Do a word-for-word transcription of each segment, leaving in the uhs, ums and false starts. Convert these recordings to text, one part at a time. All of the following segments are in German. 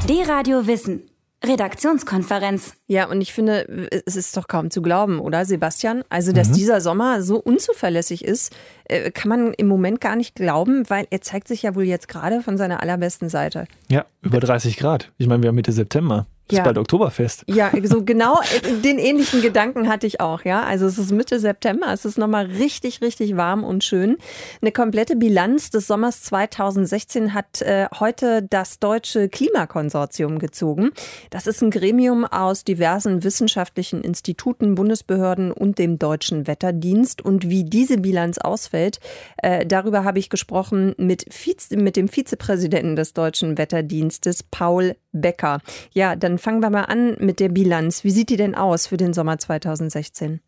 D-Radio Wissen. Redaktionskonferenz. Ja, und ich finde, es ist doch kaum zu glauben, oder Sebastian? Also, dass mhm. dieser Sommer so unzuverlässig ist, kann man im Moment gar nicht glauben, weil er zeigt sich ja wohl jetzt gerade von seiner allerbesten Seite. Ja, über dreißig Grad. Ich meine, wir haben Mitte September. Das ja. ist bald Oktoberfest. Ja, so genau den ähnlichen Gedanken hatte ich auch, ja. Also es ist Mitte September, es ist nochmal richtig, richtig warm und schön. Eine komplette Bilanz des Sommers zweitausendsechzehn hat äh, heute das Deutsche Klimakonsortium gezogen. Das ist ein Gremium aus diversen wissenschaftlichen Instituten, Bundesbehörden und dem Deutschen Wetterdienst. Und wie diese Bilanz ausfällt, äh, darüber habe ich gesprochen mit, Vize, mit dem Vizepräsidenten des Deutschen Wetterdienstes, Paul Becker. Ja, dann fangen wir mal an mit der Bilanz. Wie sieht die denn aus für den Sommer zweitausendsechzehn?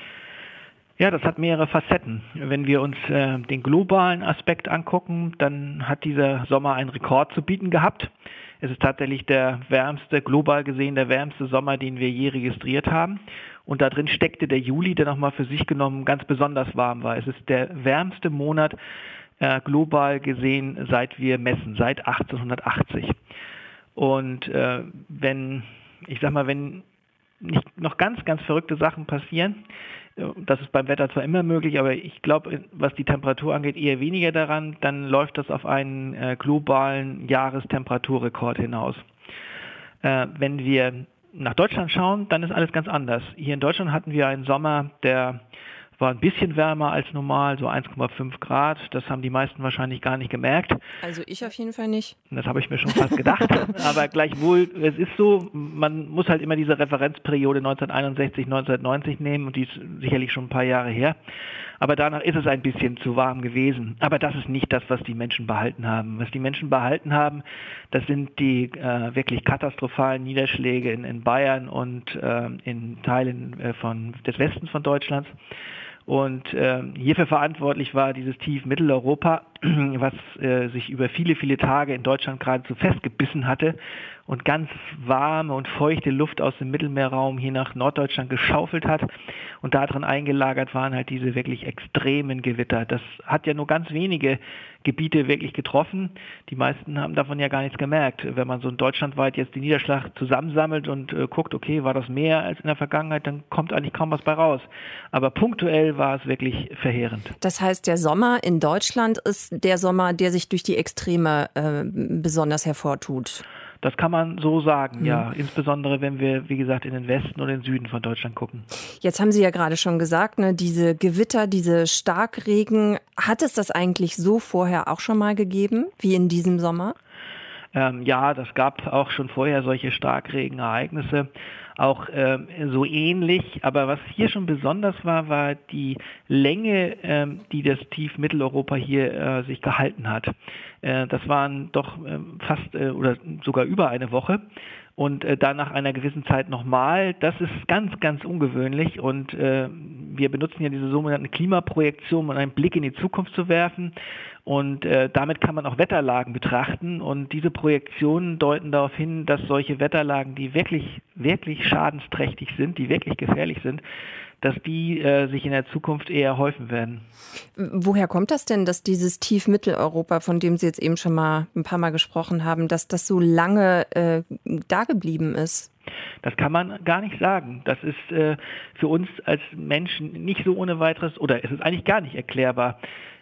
Ja, das hat mehrere Facetten. Wenn wir uns äh, den globalen Aspekt angucken, dann hat dieser Sommer einen Rekord zu bieten gehabt. Es ist tatsächlich der wärmste, global gesehen der wärmste Sommer, den wir je registriert haben. Und da drin steckte der Juli, der nochmal für sich genommen ganz besonders warm war. Es ist der wärmste Monat äh, global gesehen, seit wir messen, seit achtzehnhundertachtzig. Und äh, wenn, ich sag mal, wenn nicht noch ganz, ganz verrückte Sachen passieren, das ist beim Wetter zwar immer möglich, aber ich glaube, was die Temperatur angeht, eher weniger daran, dann läuft das auf einen äh, globalen Jahrestemperaturrekord hinaus. Äh, wenn wir nach Deutschland schauen, dann ist alles ganz anders. Hier in Deutschland hatten wir einen Sommer, der war ein bisschen wärmer als normal, so eins Komma fünf Grad. Das haben die meisten wahrscheinlich gar nicht gemerkt. Also ich auf jeden Fall nicht. Das habe ich mir schon fast gedacht. Aber gleichwohl, es ist so, man muss halt immer diese Referenzperiode neunzehnhunderteinundsechzig, neunzehnhundertneunzig nehmen und die ist sicherlich schon ein paar Jahre her. Aber danach ist es ein bisschen zu warm gewesen. Aber das ist nicht das, was die Menschen behalten haben. Was die Menschen behalten haben, das sind die äh, wirklich katastrophalen Niederschläge in, in Bayern und äh, in Teilen äh, von, des Westens von Deutschlands. Und äh, hierfür verantwortlich war dieses Tief Mitteleuropa, was äh, sich über viele, viele Tage in Deutschland geradezu festgebissen hatte und ganz warme und feuchte Luft aus dem Mittelmeerraum hier nach Norddeutschland geschaufelt hat. Und darin eingelagert waren halt diese wirklich extremen Gewitter. Das hat ja nur ganz wenige Gebiete wirklich getroffen. Die meisten haben davon ja gar nichts gemerkt. Wenn man so deutschlandweit jetzt den Niederschlag zusammensammelt und äh, guckt, okay, war das mehr als in der Vergangenheit, dann kommt eigentlich kaum was bei raus. Aber punktuell war es wirklich verheerend. Das heißt, der Sommer in Deutschland ist der Sommer, der sich durch die Extreme äh, besonders hervortut. Das kann man so sagen, mhm. ja. Insbesondere, wenn wir, wie gesagt, in den Westen oder den Süden von Deutschland gucken. Jetzt haben Sie ja gerade schon gesagt, ne, diese Gewitter, diese Starkregen, hat es das eigentlich so vorher auch schon mal gegeben, wie in diesem Sommer? Ähm, ja, das gab auch schon vorher solche Starkregenereignisse, auch ähm, so ähnlich. Aber was hier schon besonders war, war die Länge, ähm, die das Tief Mitteleuropa hier äh, sich gehalten hat. Äh, das waren doch äh, fast äh, oder sogar über eine Woche. Und äh, dann nach einer gewissen Zeit nochmal. Das ist ganz, ganz ungewöhnlich und äh, wir benutzen ja diese sogenannten Klimaprojektionen, um einen Blick in die Zukunft zu werfen und äh, damit kann man auch Wetterlagen betrachten und diese Projektionen deuten darauf hin, dass solche Wetterlagen, die wirklich, wirklich schadensträchtig sind, die wirklich gefährlich sind, dass die äh, sich in der Zukunft eher häufen werden. Woher kommt das denn, dass dieses Tief Mitteleuropa, von dem Sie jetzt eben schon mal ein paar Mal gesprochen haben, dass das so lange äh, da geblieben ist? Das kann man gar nicht sagen. Das ist äh, für uns als Menschen nicht so ohne weiteres, oder es ist eigentlich gar nicht erklärbar.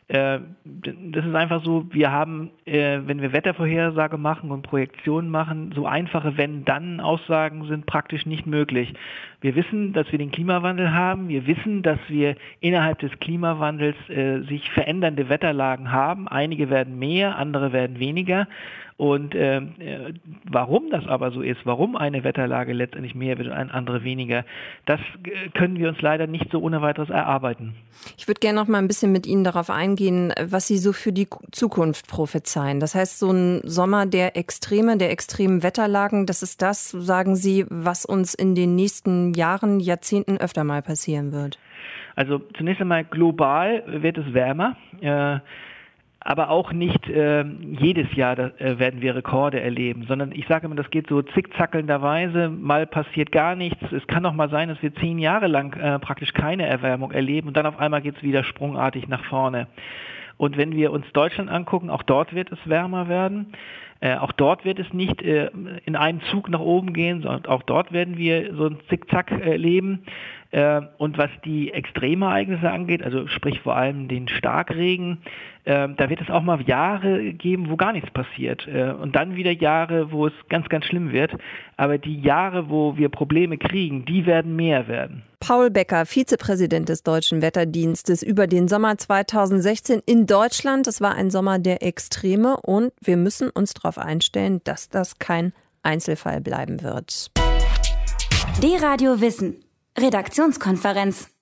Das ist einfach so, wir haben, wenn wir Wettervorhersage machen und Projektionen machen, so einfache Wenn-Dann-Aussagen sind praktisch nicht möglich. Wir wissen, dass wir den Klimawandel haben, wir wissen, dass wir innerhalb des Klimawandels sich verändernde Wetterlagen haben. Einige werden mehr, andere werden weniger. Und äh, warum das aber so ist, warum eine Wetterlage letztendlich mehr wird und eine andere weniger, das können wir uns leider nicht so ohne weiteres erarbeiten. Ich würde gerne noch mal ein bisschen mit Ihnen darauf eingehen, was Sie so für die Zukunft prophezeien. Das heißt, so ein Sommer der Extreme, der extremen Wetterlagen, das ist das, sagen Sie, was uns in den nächsten Jahren, Jahrzehnten öfter mal passieren wird. Also zunächst einmal global wird es wärmer. Äh, Aber auch nicht äh, jedes Jahr da, äh, werden wir Rekorde erleben, sondern ich sage immer, das geht so zickzackelnderweise, mal passiert gar nichts. Es kann auch mal sein, dass wir zehn Jahre lang äh, praktisch keine Erwärmung erleben und dann auf einmal geht es wieder sprungartig nach vorne. Und wenn wir uns Deutschland angucken, auch dort wird es wärmer werden. Äh, auch dort wird es nicht äh, in einem Zug nach oben gehen, sondern auch dort werden wir so ein Zickzack äh, leben. Äh, und was die Extremereignisse angeht, also sprich vor allem den Starkregen, äh, da wird es auch mal Jahre geben, wo gar nichts passiert. Äh, und dann wieder Jahre, wo es ganz, ganz schlimm wird. Aber die Jahre, wo wir Probleme kriegen, die werden mehr werden. Paul Becker, Vizepräsident des Deutschen Wetterdienstes, über den Sommer zweitausendsechzehn in Deutschland. Es war ein Sommer der Extreme und wir müssen uns darauf einstellen, dass das kein Einzelfall bleiben wird. D-Radio Wissen. Redaktionskonferenz.